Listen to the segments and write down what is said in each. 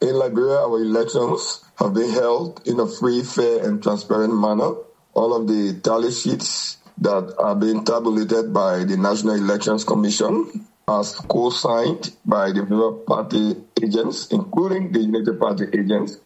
In Liberia, our elections have been held in a free, fair, and transparent manner. All of the tally sheets that are being tabulated by the National Elections Commission as co-signed by the various party agents, including the United Party agents.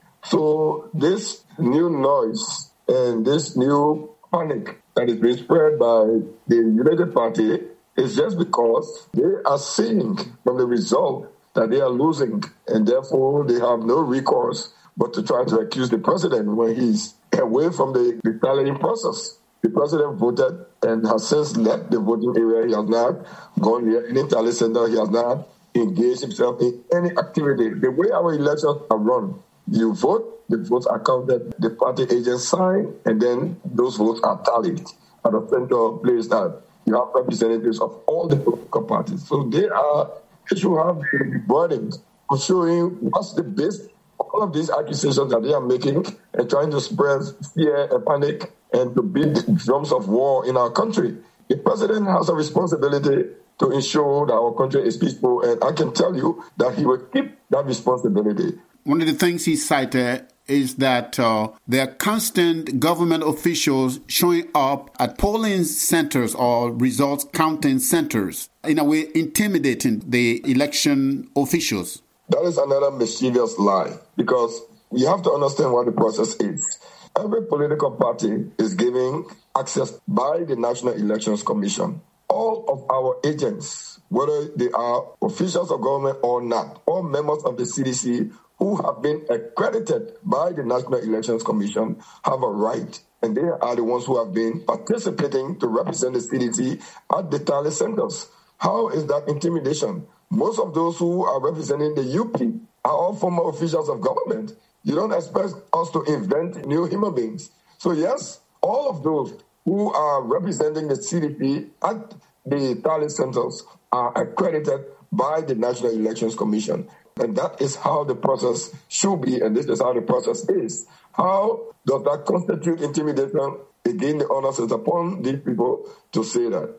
So this new noise and this new panic that is being spread by the United Party is just because they are seeing from the result that they are losing, and therefore they have no recourse but to try to accuse the president when he's away from the tallying process. The president voted and has since left the voting area. He has not gone near any tally center. He has not engaged himself in any activity. The way our elections are run, you vote, the votes are counted, the party agents sign, and then those votes are tallied at a central place that you have representatives of all the political parties. So they should have the burden of showing what's the base. All of these accusations that they are making and trying to spread fear and panic and to beat drums of war in our country. The president has a responsibility to ensure that our country is peaceful, and I can tell you that he will keep that responsibility. One of the things he cited is that there are constant government officials showing up at polling centers or results counting centers, in a way intimidating the election officials. That is another mischievous lie, because we have to understand what the process is. Every political party is giving access by the National Elections Commission. All of our agents, whether they are officials of government or not, all members of the CDC who have been accredited by the National Elections Commission have a right, and they are the ones who have been participating to represent the CDC at the tally centers. How is that intimidation? Most of those who are representing the UP are all former officials of government. You don't expect us to invent new human beings. So yes, all of those who are representing the CDP at the tally centers are accredited by the National Elections Commission. And that is how the process should be, and this is how the process is. How does that constitute intimidation? Again, the onus is upon these people to say that.